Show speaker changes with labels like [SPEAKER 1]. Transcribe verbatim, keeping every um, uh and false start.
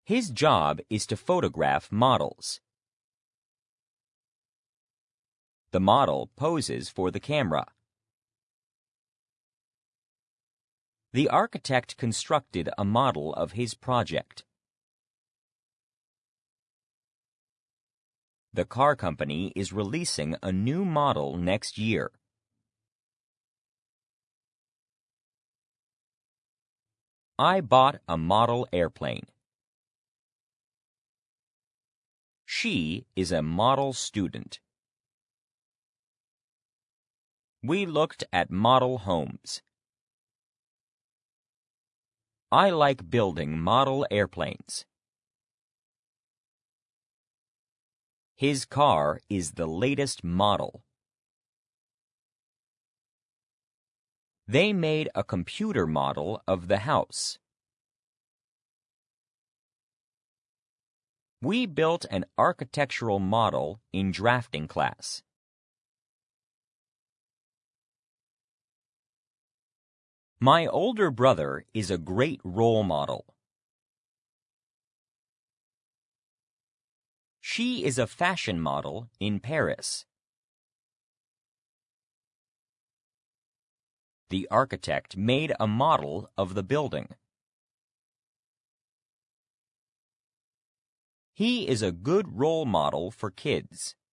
[SPEAKER 1] His job is to photograph models. The model poses for the camera. The architect constructed a model of his project. The car company is releasing a new model next year. I bought a model airplane. She is a model student. We looked at model homes. I like building model airplanes. His car is the latest model. They made a computer model of the house. We built an architectural model in drafting class. My older brother is a great role model. She is a fashion model in Paris. The architect made a model of the building. He is a good role model for kids.